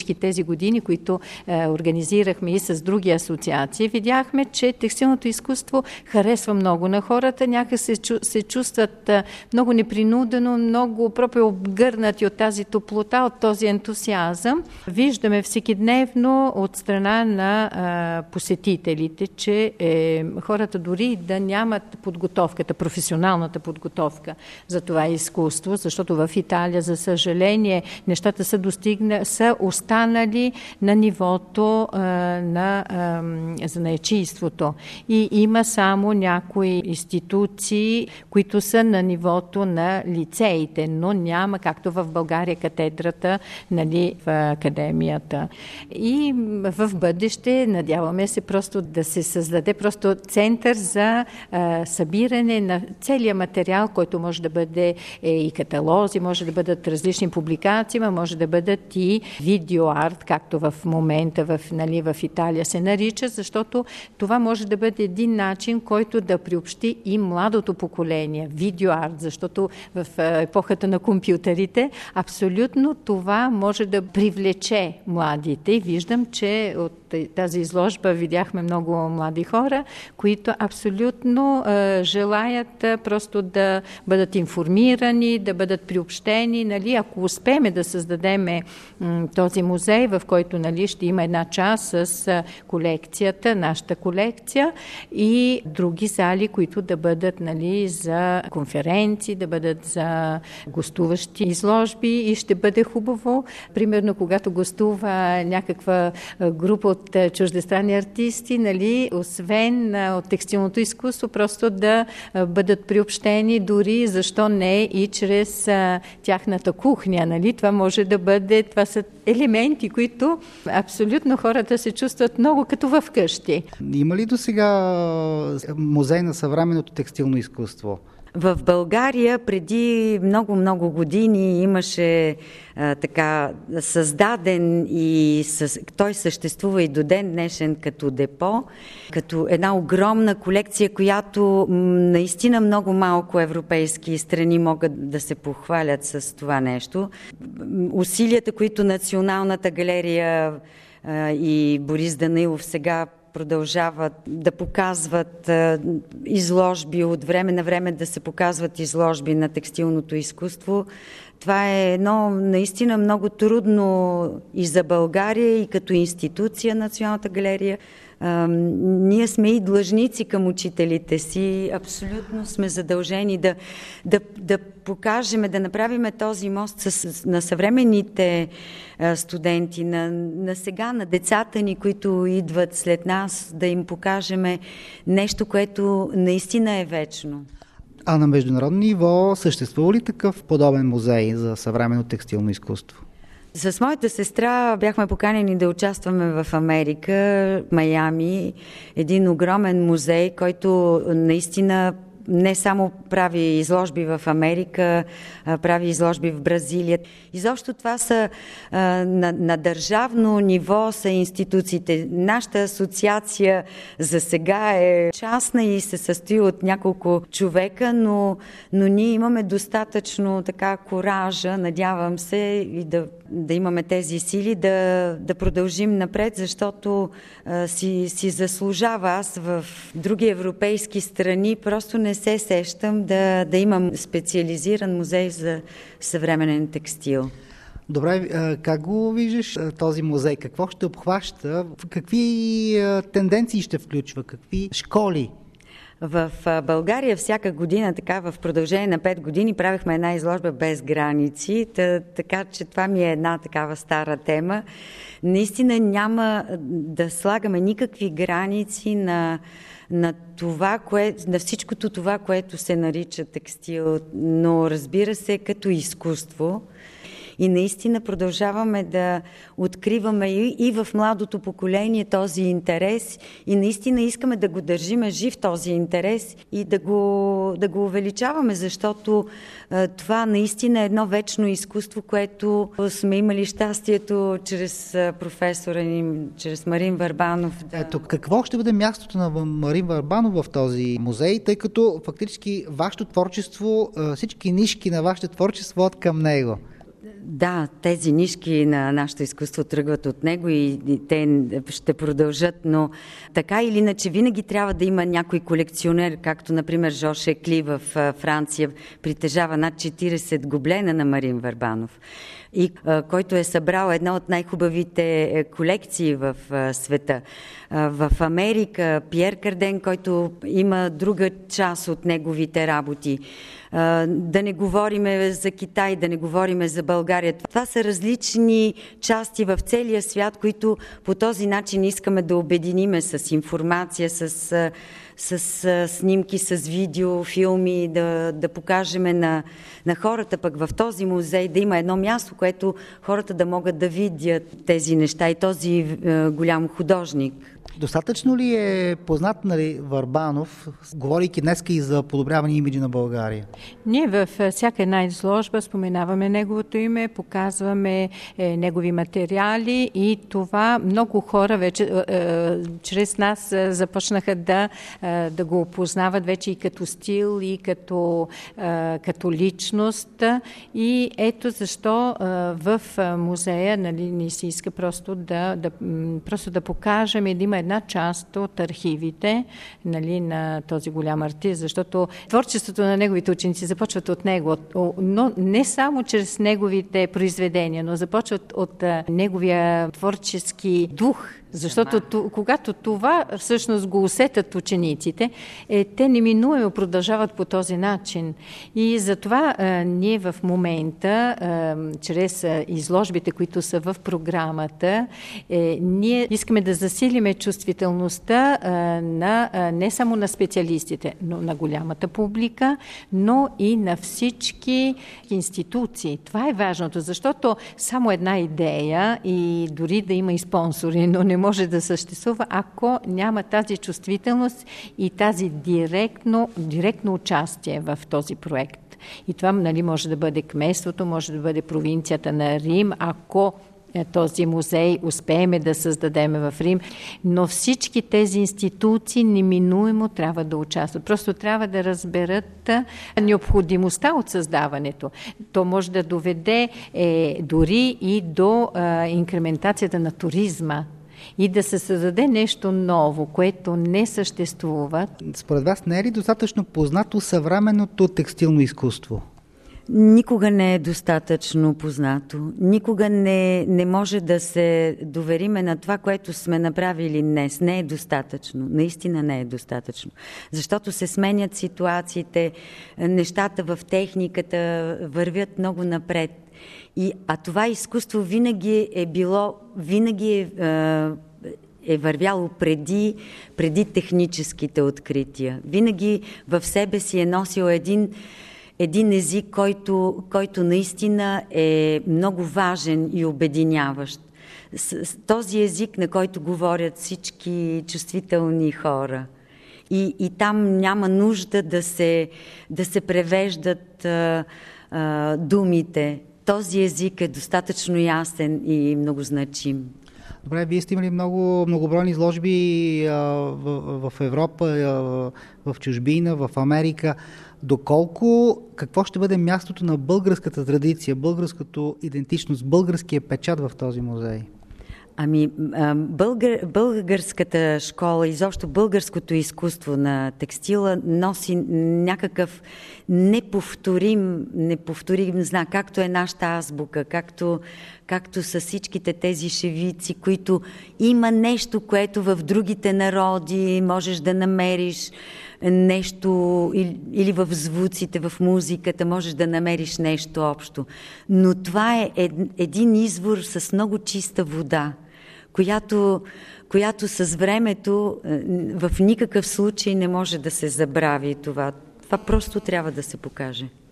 тези години, които организирахме и с други асоциации, видяхме, че текстилното изкуство харесва много на хората, някак се чувстват много непринудено, много пропrio обгърнати от тази топлота, от този ентусиазъм. Виждаме всекидневно от страна на посетителите, че хората дори да нямат подготовката, професионалната подготовка за това изкуство, защото в Италия, за съжаление, нещата са останали на нивото на занаятчийството. И има само някои институции, които са на нивото на лицеите, но няма, както в България, катедрата, нали, в академията. И в бъдеще надяваме се просто да се създаде просто център за събиране на целия материал, който може да бъде и каталози, може да бъдат различни публикации, може да бъдат и видеоарт, както в момента в Италия се нарича, защото това може да бъде един начин, който да приобщи и младото поколение. Видеоарт, защото в епохата на компютрите абсолютно това може да привлече младите. И виждам, че от тази изложба видяхме много млади хора, които абсолютно желаят просто да бъдат информирани, да бъдат приобщени. Нали, ако успеем да създадем този музей, в който, нали, ще има една част с колекцията, нашата колекция и други зали, които да бъдат, нали, за конференции, да бъдат за гостуващи изложби и ще бъде хубаво. Примерно, когато гостува някаква група от чуждестранни артисти, нали, освен от текстилното изкуство, просто да бъдат приобщени дори, защо не, и чрез тяхната кухня. Нали? Това може да бъде, това са елементи, които абсолютно хората се чувстват много като в къщи. Има ли до сега музей на съвременното текстилно изкуство? В България преди много години имаше така създаден и той съществува и до ден днешен като депо, като една огромна колекция, която наистина много малко европейски страни могат да се похвалят с това нещо. Усилията, които Националната галерия и Борис Данаилов сега продължават да показват изложби, от време на време да се показват изложби на текстилното изкуство. Това е едно наистина много трудно и за България, и като институция Националната галерия. Ние сме и длъжници към учителите си. Абсолютно сме задължени да покажем, да направим този мост на съвременните студенти, на сега, на децата ни, които идват след нас, да им покажем нещо, което наистина е вечно. А на международно ниво съществува ли такъв подобен музей за съвременно текстилно изкуство? С моята сестра бяхме поканени да участваме в Америка, Майами, един огромен музей, който наистина не само прави изложби в Америка, прави изложби в Бразилия. Изобщо това са на държавно ниво са институциите. Нашата асоциация за сега е частна и се състои от няколко човека, но ние имаме достатъчно така коража, надявам се, и да имаме тези сили да продължим напред, защото си заслужава. Аз в други европейски страни просто не се сещам да имам специализиран музей за съвременен текстил. Добре, как го виждаш този музей? Какво ще обхваща? Какви тенденции ще включва? Какви школи? В България всяка година, така в продължение на 5 години, правихме една изложба без граници, така че това ми е една такава стара тема. Наистина няма да слагаме никакви граници на всичкото това, което се нарича текстил, но разбира се като изкуство. И наистина продължаваме да откриваме и в младото поколение този интерес и наистина искаме да го държиме жив този интерес и да го увеличаваме, защото това наистина е едно вечно изкуство, което сме имали щастието чрез професора ни, чрез Марин Върбанов. Ето, какво ще бъде мястото на Марин Върбанов в този музей, тъй като фактически вашето творчество, всички нишки на вашето творчество от към него? Да, тези нишки на нашето изкуство тръгват от него и те ще продължат, но така или иначе винаги трябва да има някой колекционер, както например Жорж Екли в Франция, притежава над 40 гоблена на Марин Върбанов, и който е събрал една от най-хубавите колекции в света. В Америка Пиер Карден, който има друга част от неговите работи. Да не говориме за Китай, да не говориме за България. Това са различни части в целия свят, които по този начин искаме да обединиме с информация, с снимки, с видео, филми, да покажем на хората пък в този музей, да има едно място, което хората да могат да видят тези неща и този голям художник. Достатъчно ли е познат Върбанов, говорейки днес и за подобряване имиджа на България? Ние във всяка една изложба споменаваме неговото име, показваме негови материали и това много хора вече чрез нас започнаха да го опознават вече и като стил, и като личност. И ето защо в музея ни се иска просто да покажем и да има една част от архивите на този голям артист, защото творчеството на неговите ученици започват от него, но не само чрез неговите произведения, но започват от неговия творчески дух. Защото когато това всъщност го усетят учениците, те неминуемо продължават по този начин. И затова ние в момента, чрез изложбите, които са в програмата, ние искаме да засилиме чувствителността не само на специалистите, но на голямата публика, но и на всички институции. Това е важното, защото само една идея и дори да има и спонсори, но не може да съществува, ако няма тази чувствителност и тази директно участие в този проект. И това може да бъде кметството, може да бъде провинцията на Рим, ако този музей успееме да създадем в Рим, но всички тези институции неминуемо трябва да участват. Просто трябва да разберат необходимостта от създаването. То може да доведе дори и до инкрементацията на туризма и да се създаде нещо ново, което не съществува. Според вас не е ли достатъчно познато съвременното текстилно изкуство? Никога не е достатъчно познато. Никога не може да се довериме на това, което сме направили днес. Не е достатъчно. Наистина не е достатъчно. Защото се сменят ситуациите, нещата в техниката вървят много напред. А това изкуство винаги е вървяло преди техническите открития. Винаги в себе си е носил един език, който наистина е много важен и обединяващ. Този език, на който говорят всички чувствителни хора. И там няма нужда да се превеждат думите. Този език е достатъчно ясен и многозначим. Добре, вие сте имали многобройни изложби в Европа, в чужбина, в Америка. Какво ще бъде мястото на българската традиция, българската идентичност, българския печат в този музей? Българската школа, изобщо българското изкуство на текстила носи някакъв неповторим знак, както е нашата азбука, както са всичките тези шевици, които има нещо, което в другите народи можеш да намериш нещо, или в звуците, в музиката можеш да намериш нещо общо. Но това е един извор с много чиста вода, която с времето в никакъв случай не може да се забрави това. Това просто трябва да се покаже.